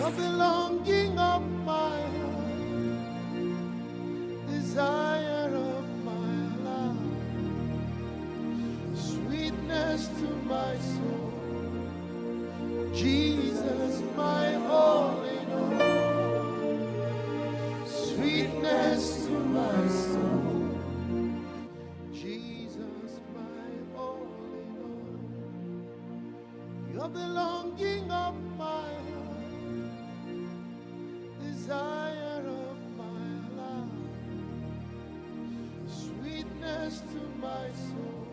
You're the longing of my heart, desire of my life, sweetness to my soul. Jesus, my all in all, sweetness to my soul. Jesus, my all in all. You're the longing of my heart, desire of my life, sweetness to my soul.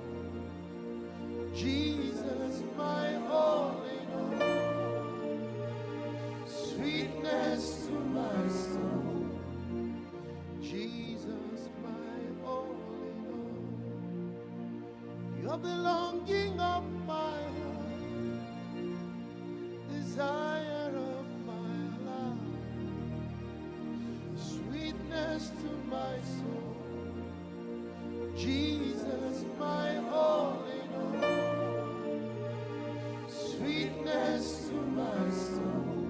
Jesus, my all in all, sweetness to my soul. Jesus, my all in all. You're the longing of my heart, desire of my life, sweetness to my soul. Jesus, my all in all, sweetness to my soul.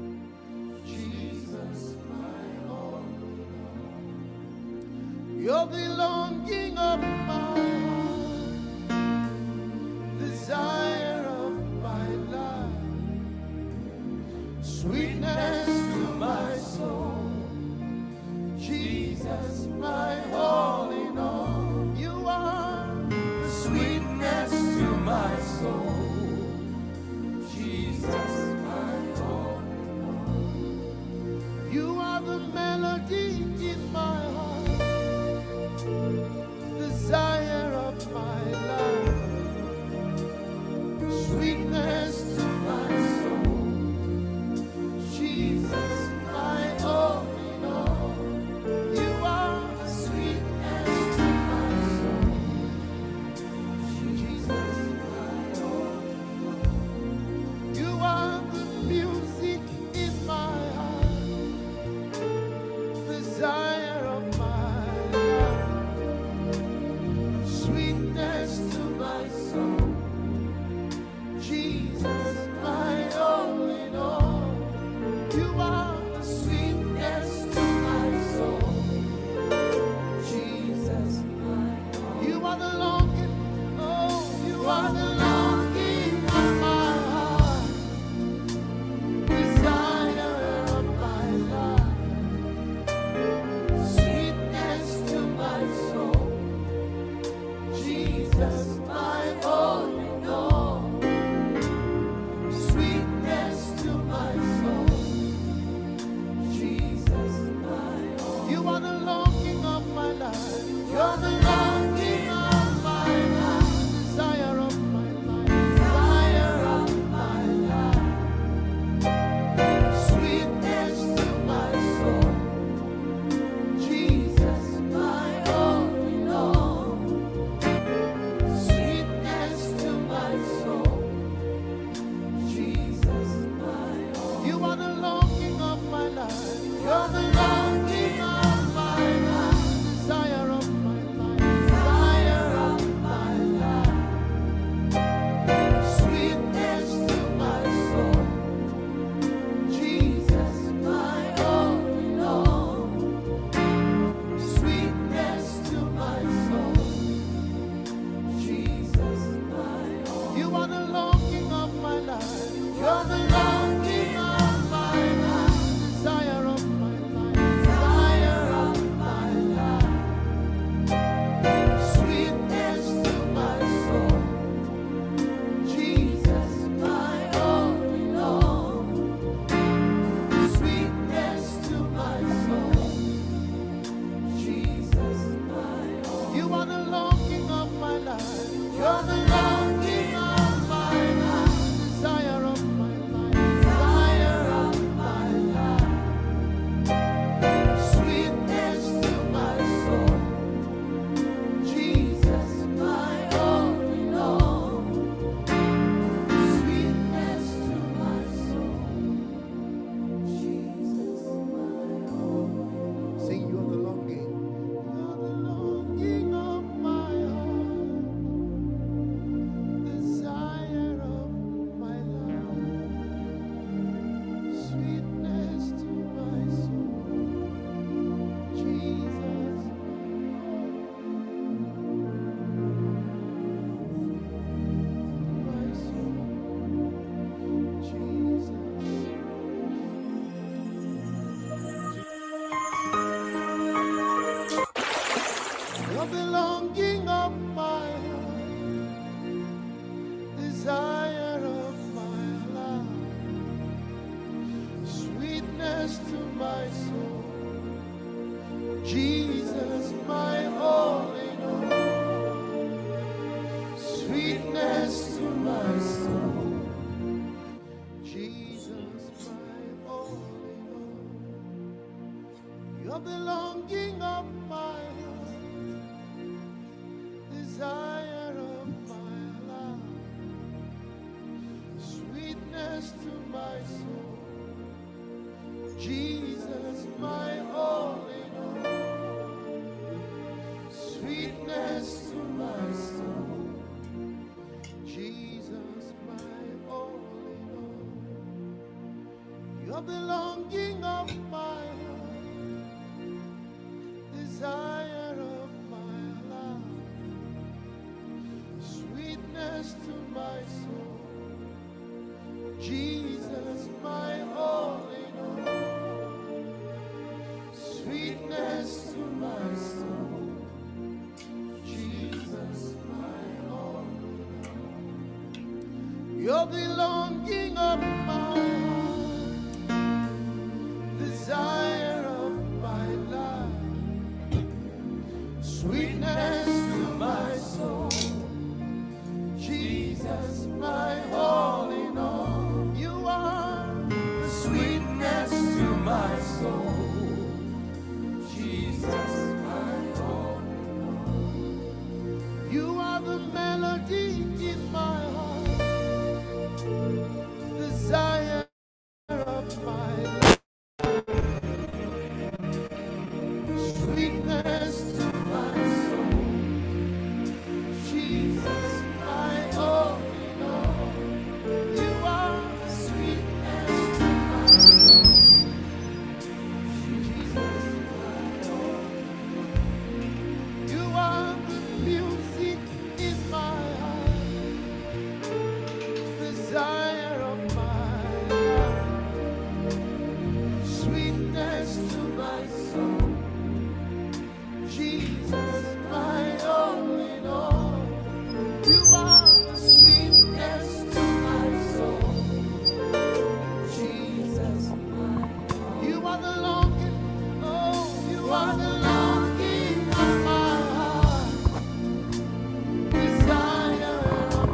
Jesus, my all in all. You're the longing of my heart, desire of my life, sweetness to my soul. Jesus, my all in all. You are the sweetness to my soul. Jesus, my all in all. You are the melody in my heart, desire of my life, sweetness to my soul. Jesus, my all in all. You are the sweetness to my soul. Jesus, my all in all. You are the music in my heart, desire of my life, sweetness to my soul. Jesus, my all in all. You are the sweetness to my soul. Jesus, my all. You are the longing, oh, you are the longing of my heart, desire of my life, sweetness to my soul. Jesus, my all in all, sweetness to my soul. Jesus, my all. You are the longing of my life. You're the longing of my life, desire of my life, desire of my life, sweetness to my soul. Jesus, my all in all, sweetness to my soul. Jesus, my all. You are the longing of my life. You're the longing of my life, desire of my life, desire of my life, sweetness to my soul. Jesus, my all in all, sweetness to my soul. Jesus, my all. You are the longing of my life. You're the longing of my life, desire of my life, desire of my life, sweetness to my soul. Jesus, my all in all, sweetness to my soul. Jesus, my all. You are the longing of my life. You're the longing of my life, desire of my life, desire of my life, sweetness to my soul. Jesus, my all in all, sweetness to my soul. Jesus, my all in all. Sing, you're the longing. You're the longing of my heart. longing of my heart, desire of my life, sweetness to my soul. Jesus, my all in all, sweetness to my soul. Jesus, my all in all. You're the longing of my heart, desire of my life, sweetness to my soul. Jesus, my all in all, sweetness to my soul. Jesus, my all in all. You're the longing of my heart, desire of my life, sweetness to my soul. Jesus, my all in all, sweetness to my soul. Jesus, my all in all. You're the longing of my heart, desire of my life, sweetness to my soul. Jesus, my all in all. You are the sweetness to my soul. Jesus, my all in all. You are the melody in my heart, desire of my life, sweetness to my soul. Jesus, my all in all. You are the sweetness to my soul. Jesus, my all in all. You are the music in my heart, desire of my life, sweetness to my soul. Jesus, my all in all. You are the sweetness to my soul. Jesus, you are the longing, oh, you are the longing of my heart, desire of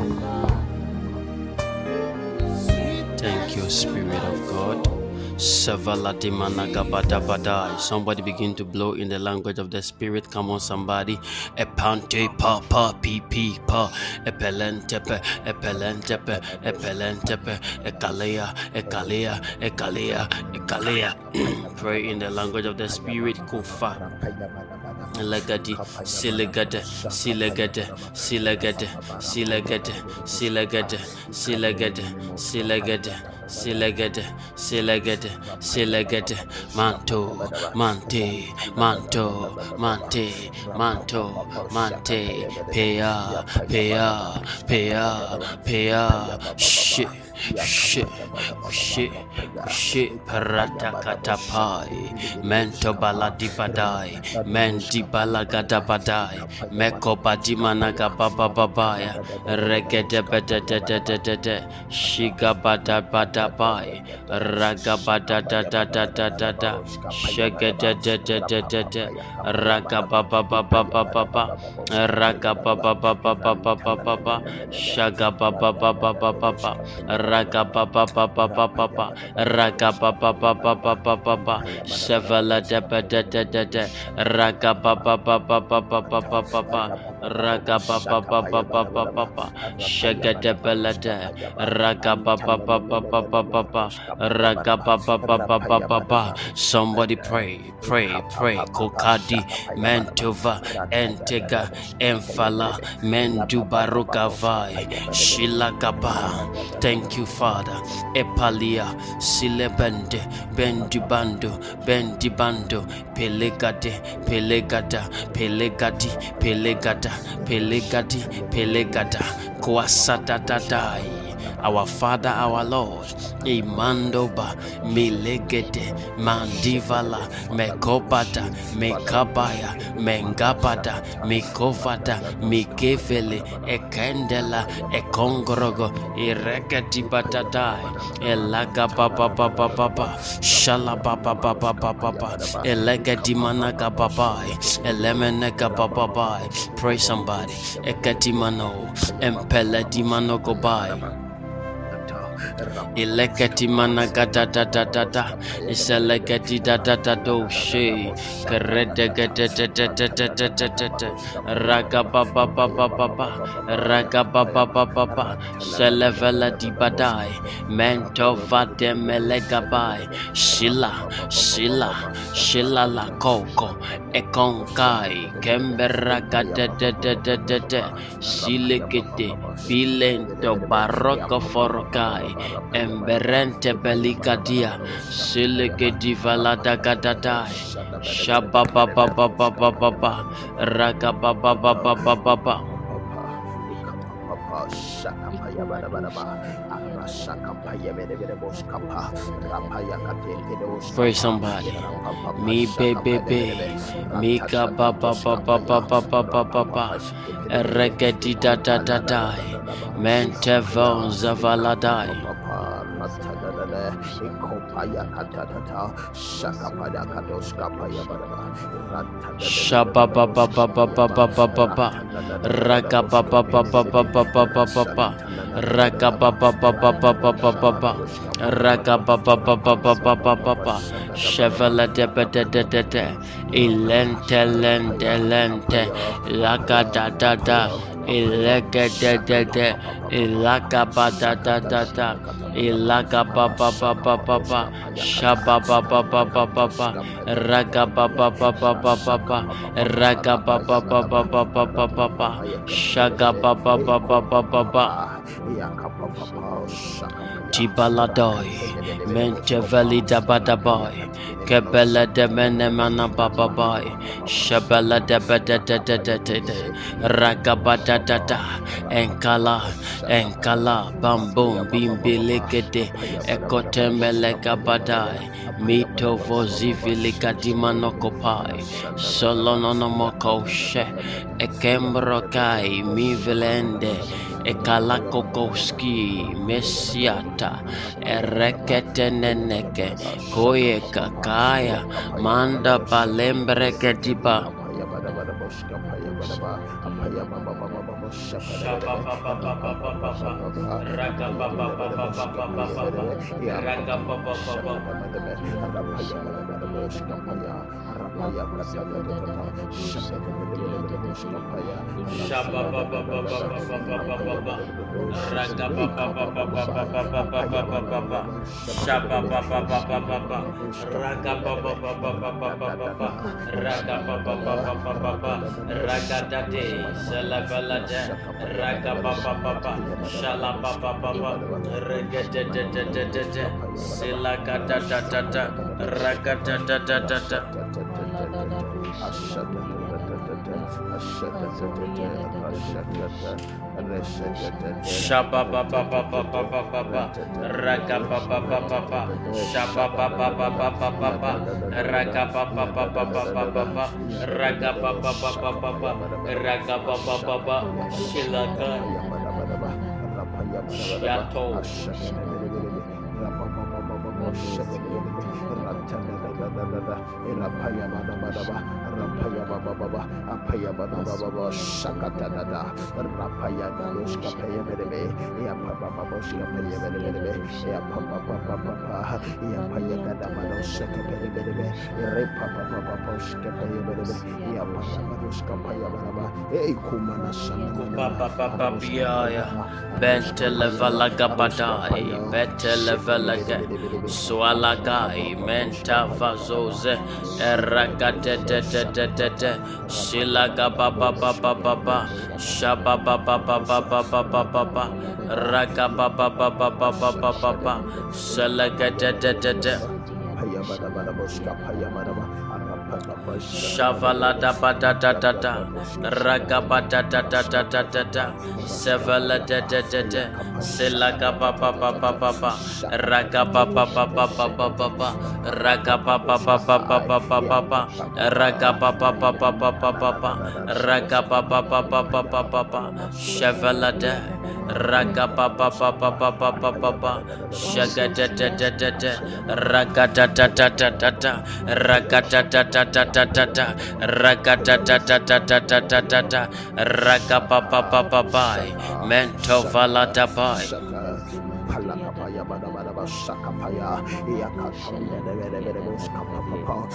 my life, sweetness. Thank you, Spirit of God. Savalati managabadabadai. Somebody begin to blow in the language of the Spirit. Come on, somebody. Epante pa pa pi pi pa. Epelentepe epelentepe epelentepe ekalea ekalea ekalea ekalea. Pray in the language of the Spirit. Kufa. Legati, silegate, silegate, silegate, silegate, silegate, silegate, silegate, silegate, silegate, silegate, manto, mante, manto, mante, manto, mante, pea, pea, pea, pea, shit. Shit, shit, shit, paratakatapai, mento baladipadai, menti balagadabadai, meko badimanaga babababaya, regede bededededede, shigabada badabai, ragabada da da da da da da, shagede de de de de de, ragababababababa, ragababababababa, shagababababababa. Ragababababababa, ragababababababa, sevala de de de de de, ragababababababa, ragababababababa, shagadebelede, ragababababababa, ragababababababa. Somebody pray, pray, pray. Kokadi, Mentova, Entega, Enfala, Mendubarukavai, Shilagaba. Thank you, Father. Epalia, Silebende, Bendibando, Bendibando, Pelegade, Pelegada, Pelegadi, Pelegada, Pelegadi, Pelegada, Kwasatadadai. our Father, our Lord. Imandoba, Milegete, Mandivala, Mekopata, Mekabaya, Mengapata, Mikovata, Mikefele, Ekendela, Ekongorogo, Irekati Batatai, Elaga Papa Papa Papa, Shala Papa Papa Papa, Elegati Manaka Papai, Elemeneka Papai. Pray somebody, Ekatimano, Empeletimano Gobai. Elekati managata da da da da, iselekati da da da do she, kerede gete te te te te te te te te, raga ba ba ba ba ba ba, raga ba ba ba ba ba, selevela di badai, mento vade melega bai, shila shila la koko, ekonkai, kembera gate de de de de de, silekete, bilento baroko forokai. Emberente belikadia silikedi valada gadadai shaba baba baba baba raga baba baba baba. Pray somebody. Me baby, me ka baba baba baba baba baba. Regedi da da da da. Mente von zavaladai. Shaba baba baba baba baba. Raga baba baba baba baba. Raga baba baba baba baba. Raga baba baba baba baba. Chevala de de de de de. Ilente lente lente. Laga da da da. Ilega de de de. Ilaga ba da da da da. Ilaga baba baba baba. Shaba baba baba baba. Raga baba baba baba. Raga baba baba baba baba. Shaga baba baba baba. Tibaladoi, Mente Valley Dabadabai, Kebela de Menemana Bababai, Shabala de Bedete, Ragabada Dada, Enkala, Bambum, Bimbilikete, Ekotemelega Badai, Mito Vozivilikadimanokopai, Solononomokoshe, Ekembrokai, Mivilende, Ekalakokoski, Messiata, Ereketeneneke, Koye Kakaya, Manda Balembreketiba. Ragadade, Salabalade, Ragababa, Shalababa, Regadadadadada, Silagadadadada, Ragadadadada. Shababa baba baba baba Ragaba baba baba Shababa baba baba baba Ragaba baba baba baba Ragaba baba baba Ragaba baba Shilaka Shato Swalagai menta vazoze eragate shilaga baba baba baba shaba baba baba baba baba raga baba baba baba baba selagate Shavala da ba da da da da, ragaba da da da da da da da, sevala da da da da, selaga ba ba ba ba ba ba, ragaba ba ba ba ba ba ba ba, ragaba ba ba ba ba ba ba ba ba, ragaba ba ba ba ba ba ba ba, ragaba ba ba ba ba ba ba ba, shavala da. Raga pa pa pa pa pa pa pa pa pa, shaga da da da da da, raga da da da da da da, raga da da da da da da da, raga da da da da da da da da da, raga pa pa pa pa pa, mento vala da pa. Palakapaya Badabadaba Sakapaya Yakatonda Muskapapa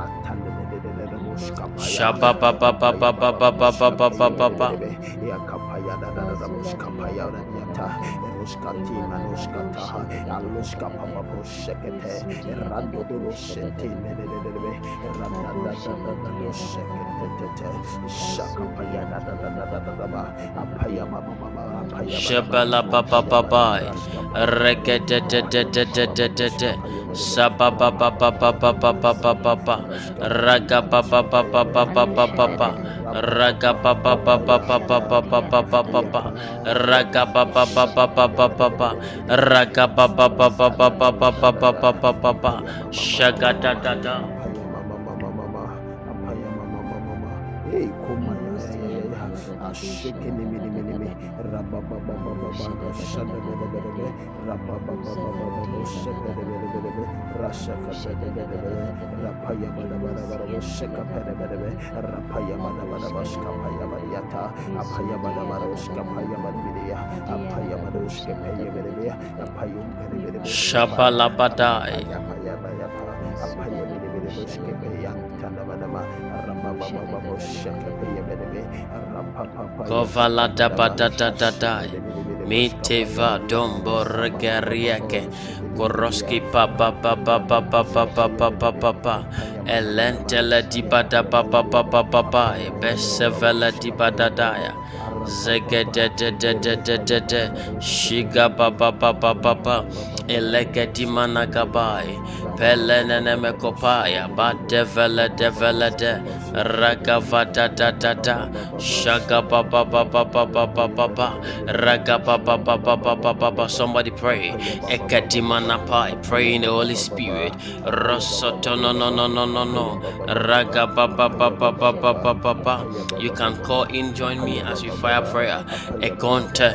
Shaba pa pa pa pa pa pa pa pa pa pa pa pa Yakapaya Dada Muskapaya Yata Muskati Manuskata Aluskapa Sekete Rando Sete Randa Sekete Sakapaya Dada Apaya Mama Shabala pa pa pa pa Regete te te te te te te te Saba pa pa pa pa pa pa pa pa pa pa Raga pa pa pa pa pa pa pa pa pa Raga pa pa pa pa pa pa pa pa pa pa pa pa Raga pa pa pa pa pa pa pa pa Raga pa pa pa pa pa pa pa pa pa pa pa pa pa Shaga da da da Shabalabadai Kovala da ba da da da da Miteva dombo regariake Koroski pa pa pa pa pa pa pa pa pa pa pa pa Elentele di ba da pa pa pa pa pa pa Besevela di ba da da ya Zege de de de de de de de Shiga pa pa pa pa pa pa Elege di managabai Pelenene me kopaya Ba devele devele de Ragava da da da da Shaga pa pa pa pa pa pa pa pa pa Raga pa pa pa pa pa pa pa pa Somebody pray Ekadimana pai Pray in the Holy Spirit Rosoto no no no no no no Raga pa pa pa pa pa pa pa pa pa You can call in, join me as we fire prayer Ekonte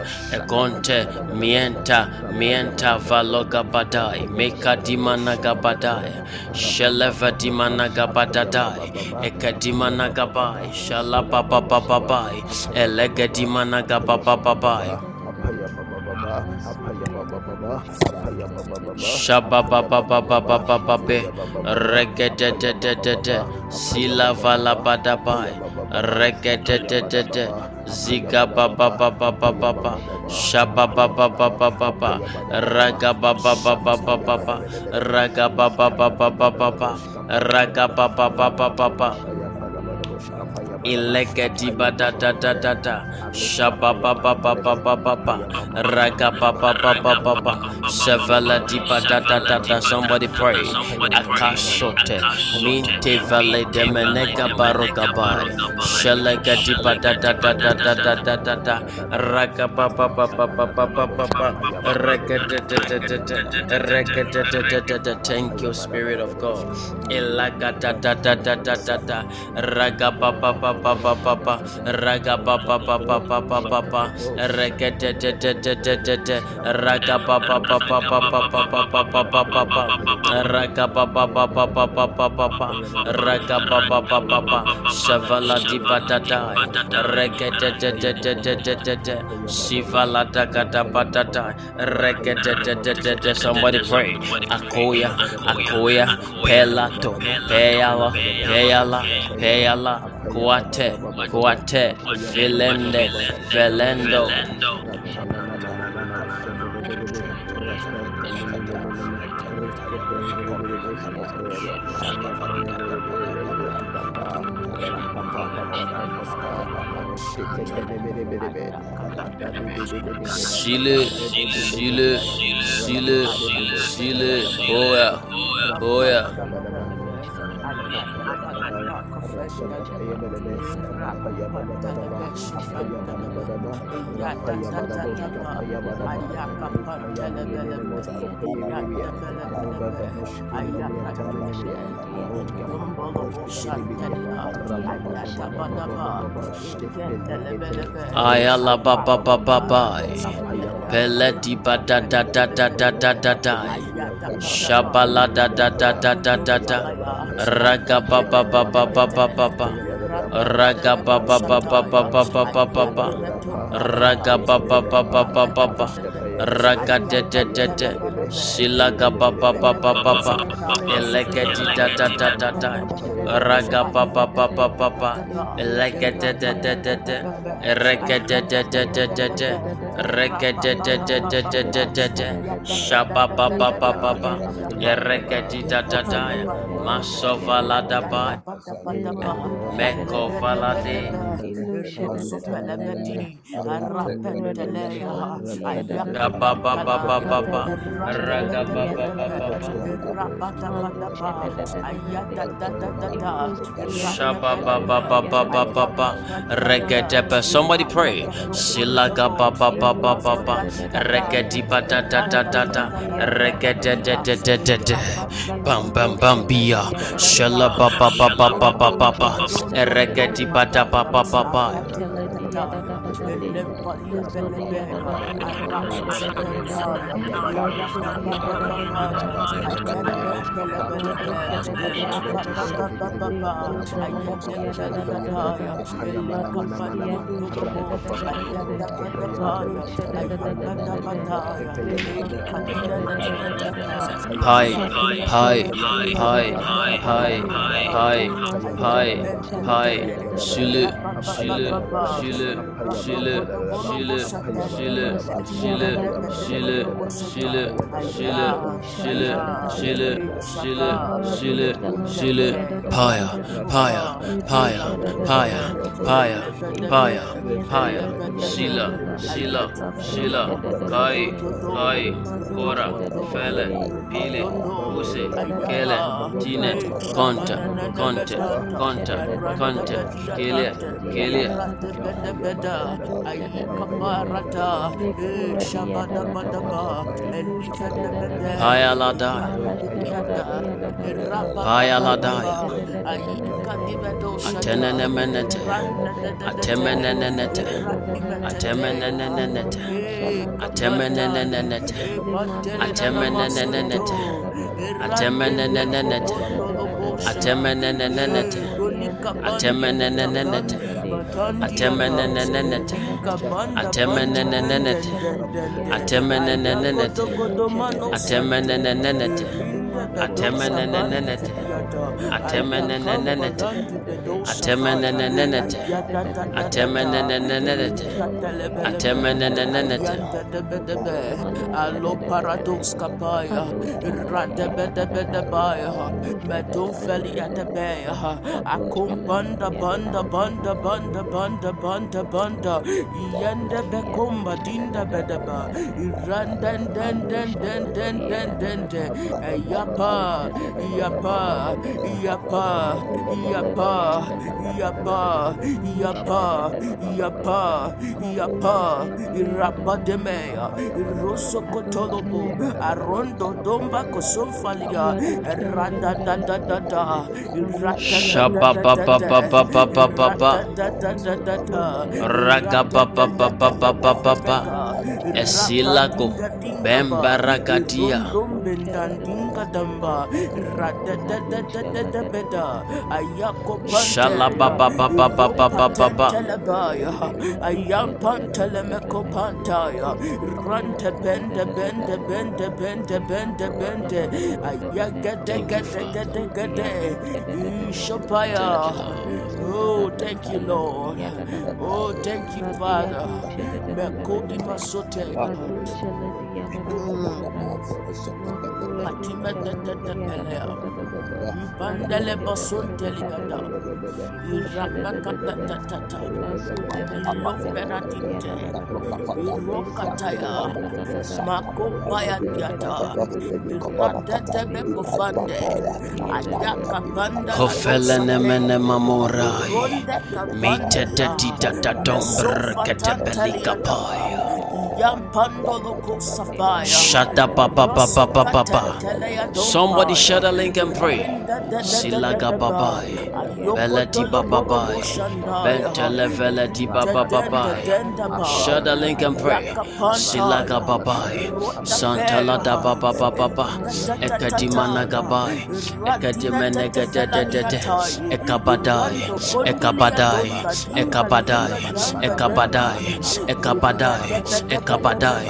Mienta Valoga badai Meka dimana gabadai Sheleva dimana gabadadai Ekadimana gabai Shalapa pa pa pa pa Elega dimana gababai Shaba ba ba ba ba ba ba ba be regede de de de de sila vala bada bai regede de de de ziga ba ba ba ba ba ba ba shaba ba ba ba ba ba ba raga ba ba ba ba ba ba ba raga ba ba ba ba ba ba ba raga ba ba ba ba ba ba Ileketi ba da da da da da shaba ba ba ba ba ba ba ba raga ba ba ba ba ba ba sevala di ba da da da da somebody pray akashote minte vale de menega baroga bai shelega di ba da da da da da da da da da raga ba ba ba ba ba ba ba ba ba raga da da da da da raga da da da da da thank you Spirit of God ilaga da da da da da da da raga ba ba ba pa pa pa pa raga pa pa pa pa pa pa pa pa raga te te te te te te te raga pa pa pa pa pa pa pa pa pa pa pa pa pa raga pa pa pa pa pa pa pa pa pa raga pa pa pa pa pa shavala di patata raga te te te te te te te te shivala da kata patata raga te te te te te somebody pray akoya pelato peyala Kuate, velendo. Chile, oh yeah. Ayala baba baba bye. Peleti ba da da da da da da da da. Shabala da da da da da da da. Raga baba baba baba baba. Raga baba baba baba baba baba. Raga baba baba baba baba. Raga de de de de. Silaga baba baba baba. Elegeti da da da da da. Raga baba baba baba. Elegeti de de de de. Regede de de de de de. Regede de de de de de de de. Shaba baba baba baba. Regedi da da da. Masovala da ba. Meko valade. Baba baba baba. Raga baba baba. Shaba baba baba baba. Regede. Somebody pray. Silaga baba baba baba. Regedi ba da da da da da. Regede de de de de de. Bam bam bam bia. Shala baba baba baba baba. Regedi ba da baba baba. Hi, hi, hi, hi, hi, hi, hi, Shulu, Shulu, Shulu, Shulu, Shulu, Shulu, Shulu, Shulu, Shulu, Shulu, Shulu, Shulu, Shulu, Shulu, Shulu, Paya, Paya, Paya, Paya, Paya, Paya, Paya, Shila, Shila, Shila, Kai, Kai, Kora, Fele, Pile, Use, Kele, Tine, Conta, Conta, Conta, Conta, Kele, Kele. Hayalada, Hayalada, Atenenemenete, Atemenenenete, Atemenenenete, Atemenenenete, Atemenenenete, Atemenenenete, Atemenenenete, Atemenenenete, Atemenenenete, Atemenenenete, Atemenenenete, Atemenenenete, Atemenenenete, Atemenenenete, Atemenenenete, Atemenenenete, Atemenenenete. Allo paradox kapaya, radebedebedebaya, metum felia debaya, akum banda banda banda banda banda banda banda, yende bekumba dinda bedeba, iranden den den den den den den den, yapa, yapa, yapa, yapa, yapa, yapa, yapa, yapa, irabademea, iroso kotolobo, arondo domba kosomfalia, randa da da da da, shaba ba ba ba ba ba ba ba ba, raga ba ba ba ba ba ba ba ba, esilago, bemba ragadia. Shala ba ba ba ba ba ba ba ba ba. Ayam pantelemeko pantaya, rante bende bende bende bende bende bende, ayagade gade gade gade, shopaya, Oh, thank you, Lord. Oh, thank you, Father. Mekodi masote. Fatima Pelea. Bandele Basonte Ligada. Irapakatata. Loferatite. Irokataya. Mako Bayadiata. Iratete Kofande. Ayaka Banda. Kofelene mene mamorai. Mite teta domber ketepelika paya. Shut up, papa. Somebody shut a link and pray. Silaga babai. Veleti babai. Bentele veleti babai. Shut a link and pray. Silaga babai. Santala da baba. Ekadimana gabai. Ekadimene gadadadade. Ekabadai. Ekabadai.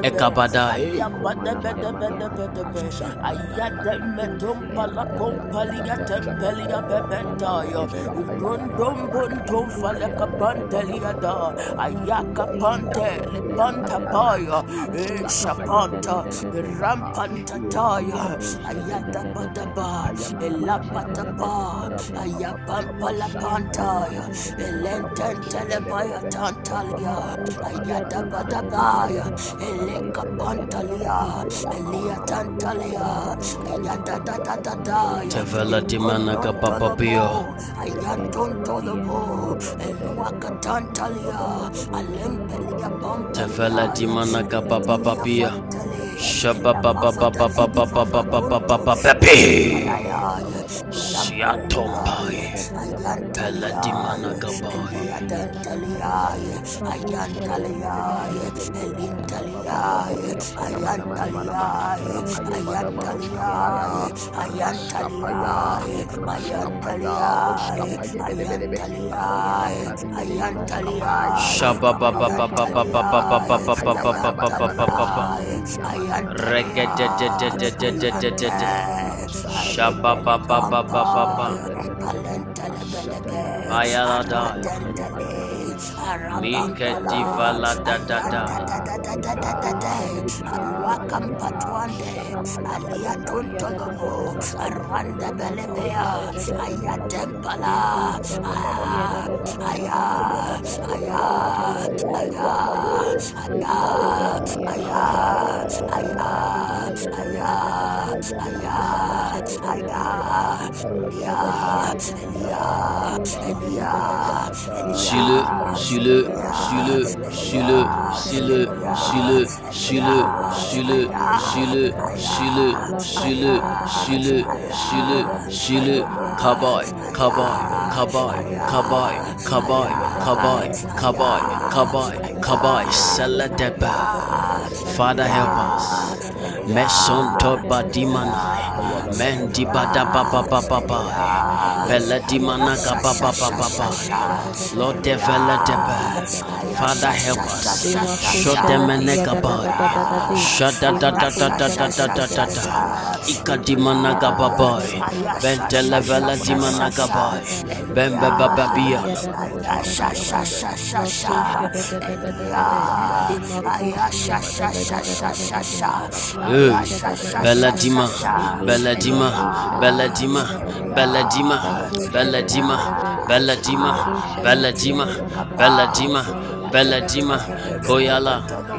Eleka Pantalia, Elia Tantalia, Tevela Dimanaka Papapio, Ayanton Tolobo, Eluaka Tantalia, Alempelia Pampa, Tevela Dimanaka Papapia, Shabba Siatompai, Pella Dimanaka Boy, Mika Divala da. Wakam Patuande, Alia Tuntolobo, Arwanda Belebea, Ayatempala, Shile, Kabai, Saladeba. Father, help us. Meson Toba Dimana, Mendi Bada Papa, Bella Dimana Papa, Lord Developer. Father, help us. Shut them and Negabai. Shut da. Ikadimana Gababai. Bentelevela Dimana Gabai. Bemba Babia. Belladima, Koyala.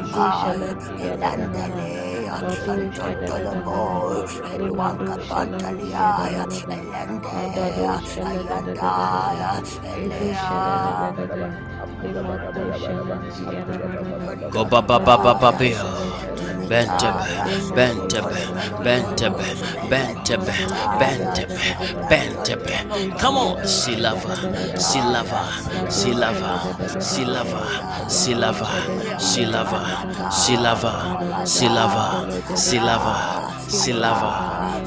Go baba. Bentebe. Come on, Silava.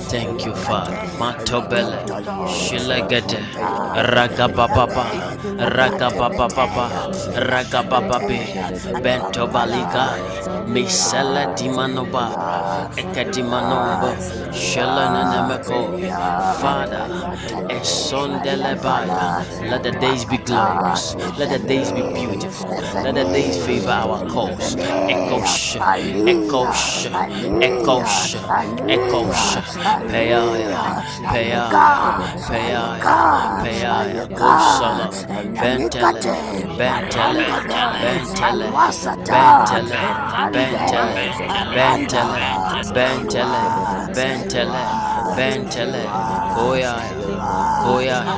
Thank you, Father. Matobele, Shilegete, Ragababa, Ragababa, Ragabababe, Bentobalika, Misela Dimanoba, Ekadimanombo, Shelenemeko. Father, Esondelebaya. Let the days be glorious. Let the days be beautiful. Let the days favor our cause. Ekosh, Ekosh, Ekosh, Ekosh, Payaya, Payaya, Payaya, Payaya, Kosala, Bentele, Bentele, Bentele, Bentele, Bentele, Bentele, Bentele, Bentele, Bentele, Koyaya, Koyaya.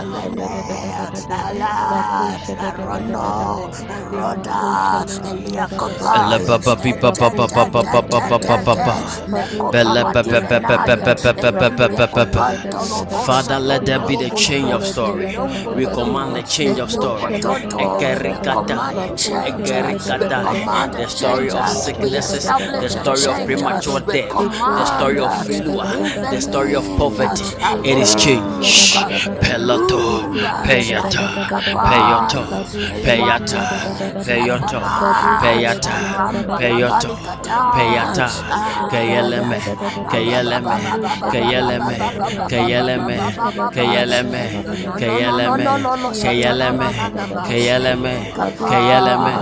Father, let there be the change of story. We command the change of story. The story of sicknesses, the story of premature death, the story of failure, the story of poverty. It is changed. Peloto, Payata, Payoto, Payata, Payoto, Payata, Payoto, Payata, Kayeleme, Kayeleme, Kayeleme, Kayeleme, Kayeleme, Kayeleme, Kayeleme, Kayeleme, Kayeleme.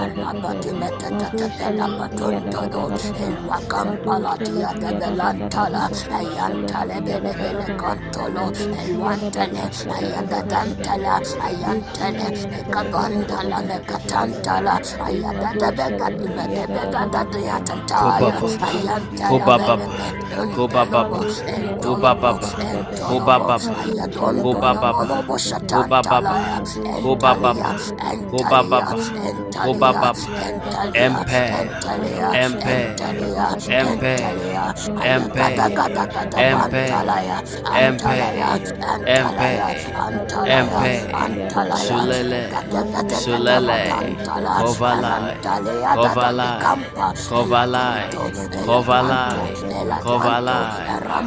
Sulele, Sulele, Kovalai, Kovalai, Kovalai, Kovalai, Kovalai,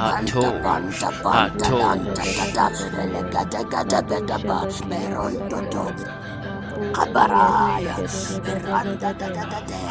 Kabaraya, Randa da da da da,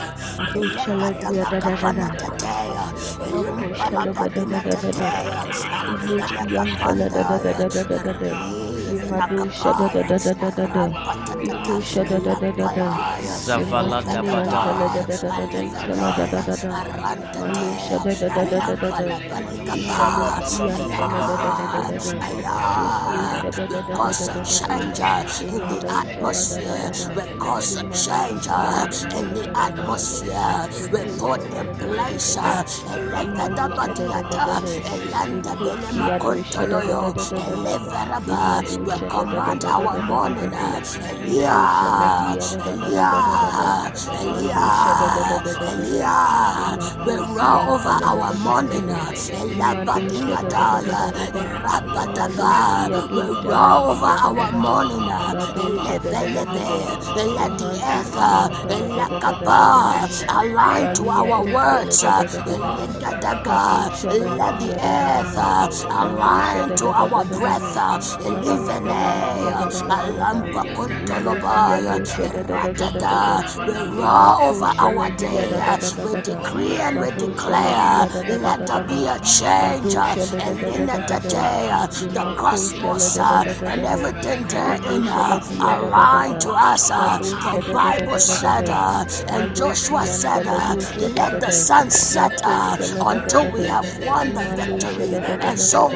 cause a change in the atmosphere. We cause a change in the atmosphere. We put in place we command our morning. We roll over our morning. We roll over our morning. Let the earth align to our words. Let the earth align to our breath. We roar over our day. We decree and we declare, let there be a change. And in the day, the cosmos and everything therein align to us. The Bible said, and Joshua said, let the sun set until we have won the victory. And so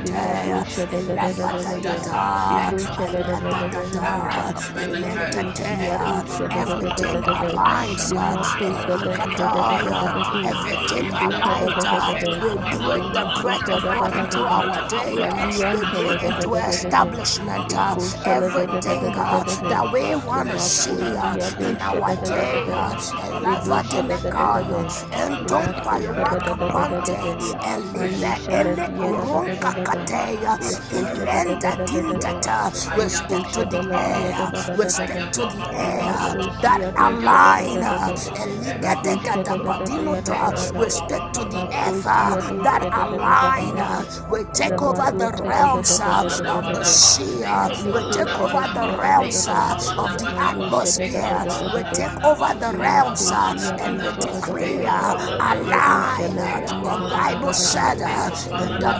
Lekatea, Lepadadada, Ayadadada, Lentatea, everything aligns, Lekataya, everything aligns. We breathe the breath of God into our day. We breathe into establishment everything that we want to see in our day. Lavadimekaya, Entompalwakapante, Elive Ele Urunka Kateya, Ilenda Dindata. We speak to the air, we speak to the air that align, we speak to the earth that align. We take over the realms of the sea, we take over the realms of the atmosphere, we take over the realms and we decree align. The Bible said in the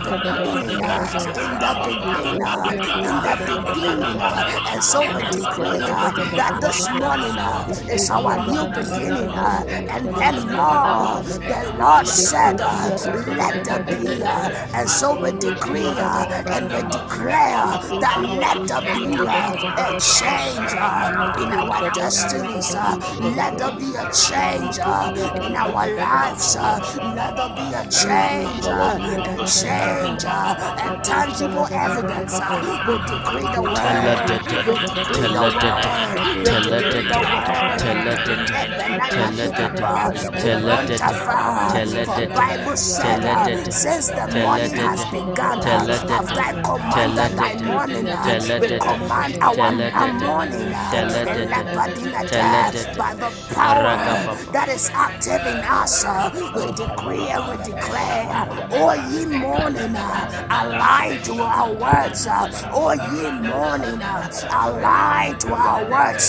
beginning, and so we decree that this morning is our new beginning, and then the Lord said, let there be, and so we decree and we declare that let there be a change in our destinies, let there be a change in our lives, let there be a change, and tangible evidence. We decree the word, we decree the word, we decree the word. The Bible said, since the morning has begun, have thy commanded thy morning, we command our morning by the power that is active in us. We decree and we declare, O ye morning, align to our words. O ye morning, align to our words.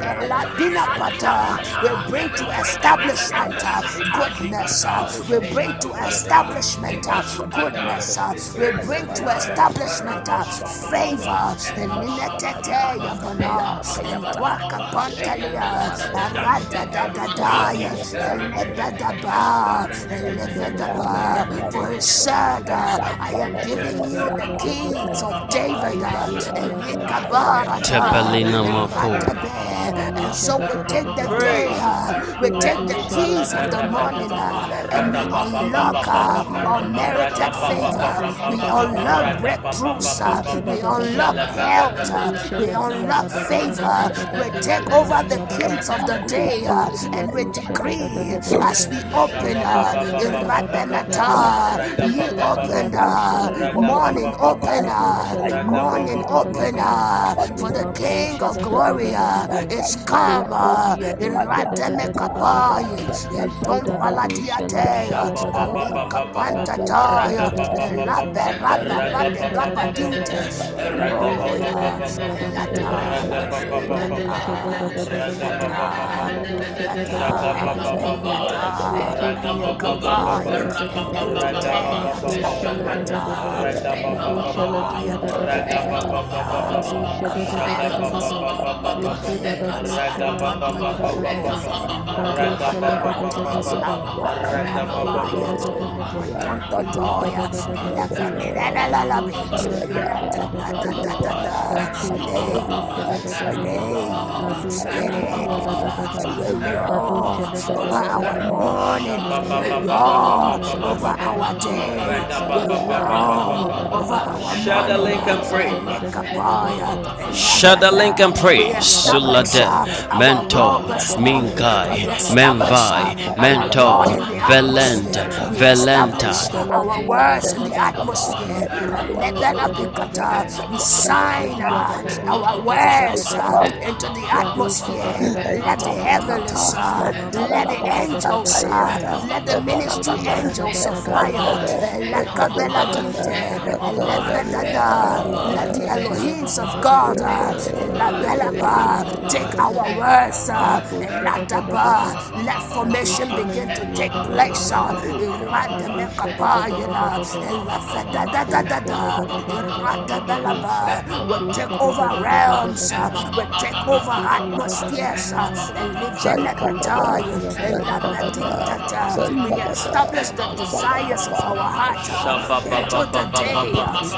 We bring to establishment goodness. We bring to establishment goodness. We bring to establishment favor. For he said, I am giving you the keys of David. And so we take the day, we take the keys of the morning, and we unlock unmerited favor, we unlock breakthroughs, we unlock health, we unlock favor, we take over the keys of the day, and we decree as we open ye open, morning open, for the King of Glory is come. In Ratemekapai, in Tompaladiatea, Alikapantataya, Laberadintes, over our morning, over our day, share the link and pray. Share the link and pray. Sulade, Mentor, Minkai, Menvai, Mentor, Velenta. Our words in the atmosphere, let that be cut. We sign our words into the atmosphere. Let the heavens, let the angels, let the ministry angels of fire, let the Elohims of God, take speak our words. Let formation begin to take place. We take over realms. We take over atmospheres. We establish the desires of our heart until the day.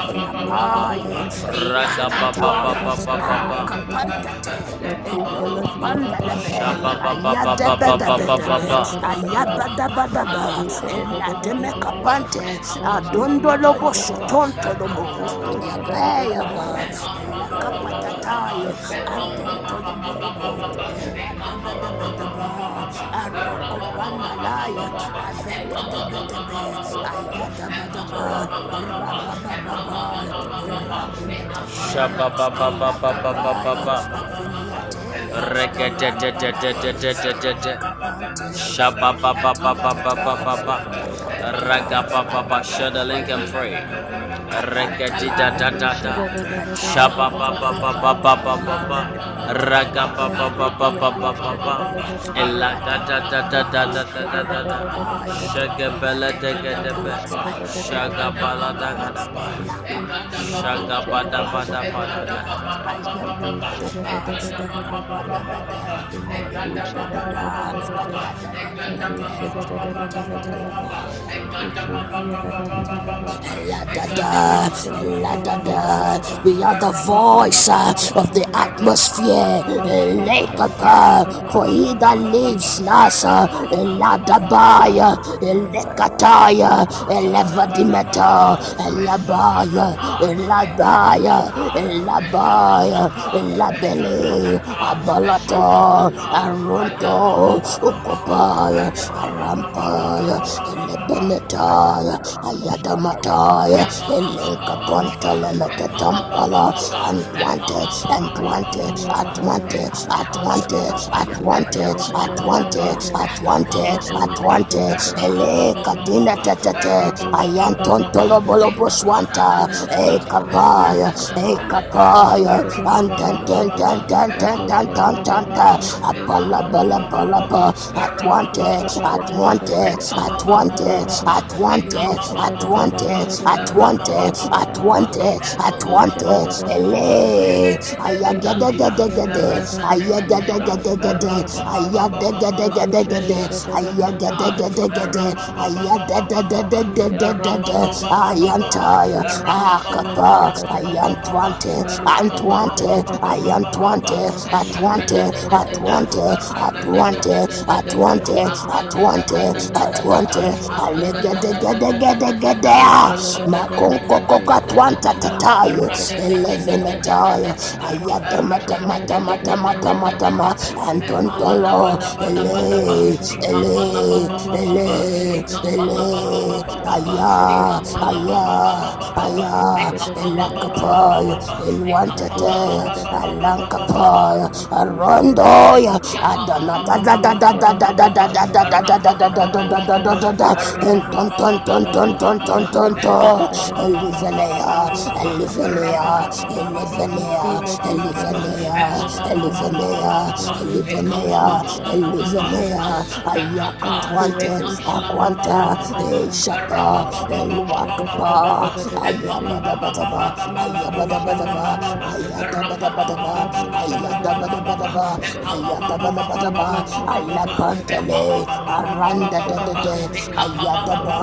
Share the link and pray. We are the voice of the atmosphere. For he that lives Nasa Ladabaya Elekataya Elevadimeta Elabaya Elabaya Elabele Abalata Arunto Ukopaya Arampaya Elebenetaya Ayadamataya Eleka Pontala Metatampala Atwante Eleka Dina Tete Ayantontolo Boloboswanta Ekapaya Antantantantantantantanta Apalabalapalapa Atwante ele ayagadagade ayantaya akapa ayantwante alegade makonko twanta tatayo elevenataya ayadamata antontolo ele aya elakapaya elwantete alankapaya arondoya entontontontontontontonto Elivenea ayakatwante akwanta shapa elwakapa ayabadabadaba alapantele arandadadade ayadaba